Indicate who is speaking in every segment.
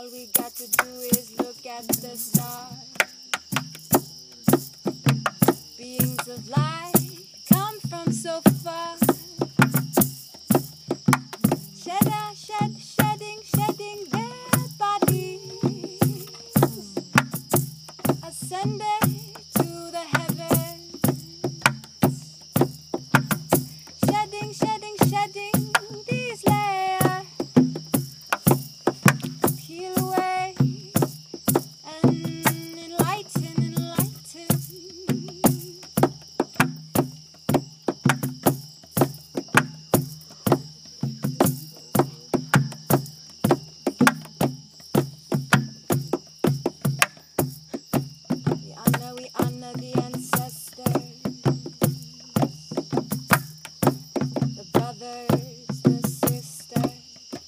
Speaker 1: all we got to do is look at the stars. Beings of light come from so far. Shedding their bodies, ascending to the heavens. Shedding these layers. Peel away and enlighten. We honor the ancestors, the brothers, the sisters,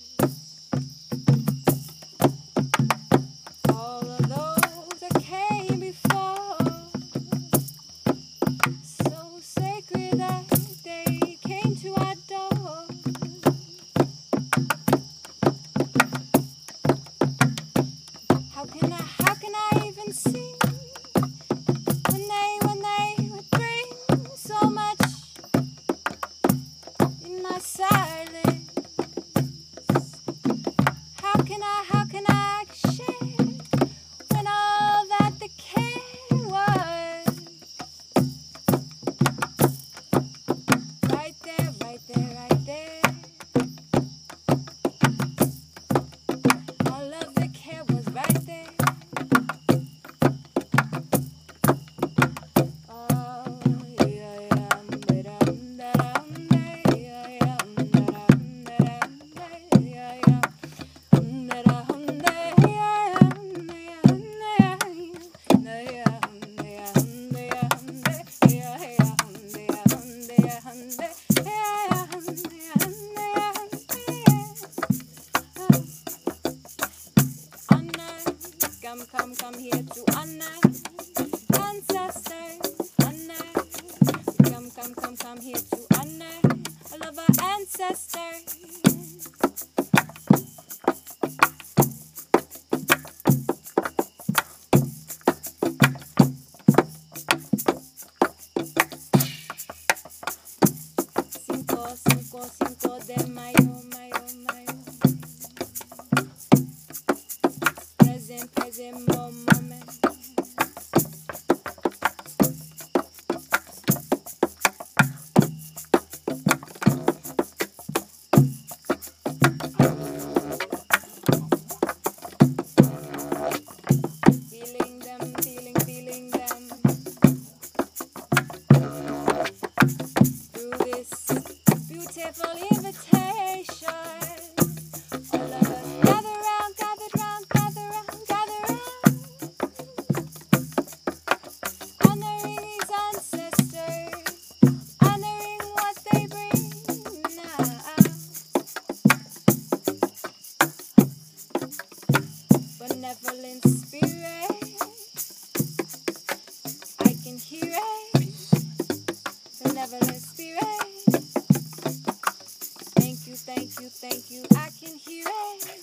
Speaker 1: all of those that came before, so sacred that they came to our door. How can I even see when they would bring so much in my silence? How can I share when all that the care was right there. All of the care was right there. Come here to honor ancestors. Come here to honor all of our ancestors. Cinco de mayo. Present moment. Feeling them through this beautiful invitation. All of us gather round, honoring these ancestors, honoring what they bring now. Benevolent spirit, I can hear it. Benevolent spirit, thank you, I can hear it.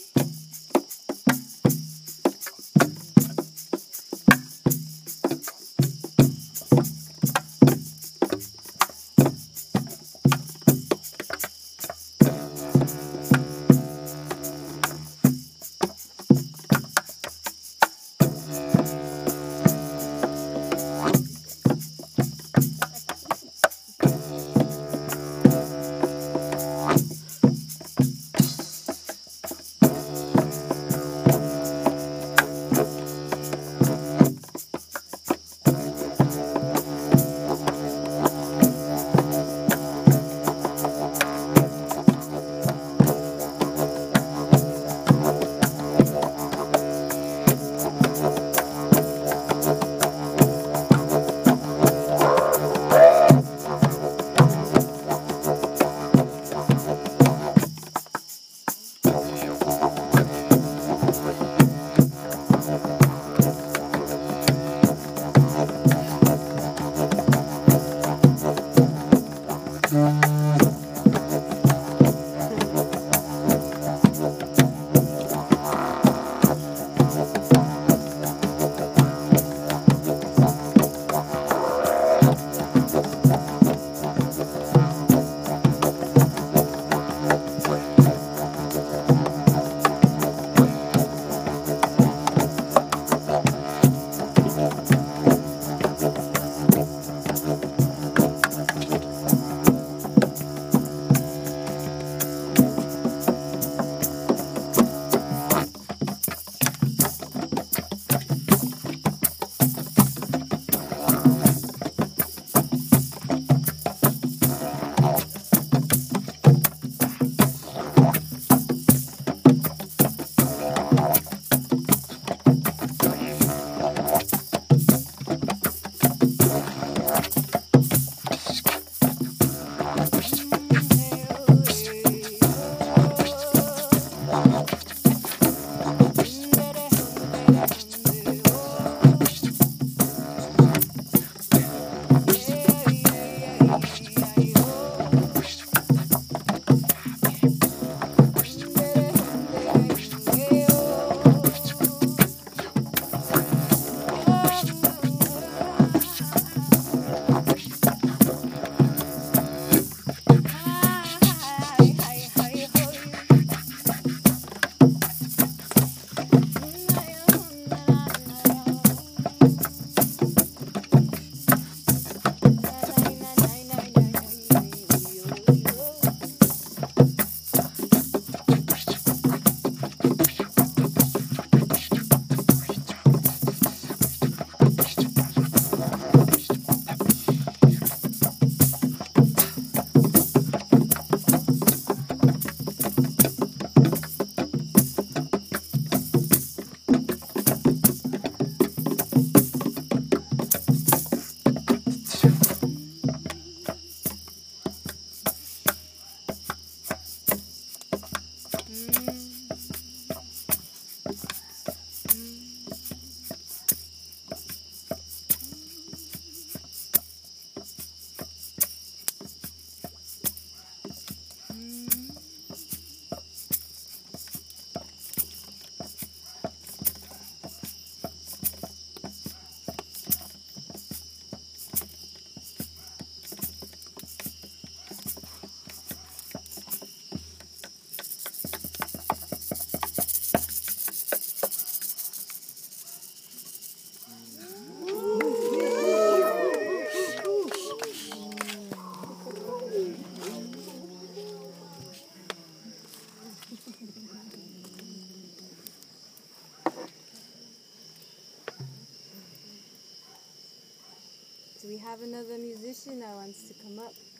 Speaker 1: Do we have another musician that wants to come up?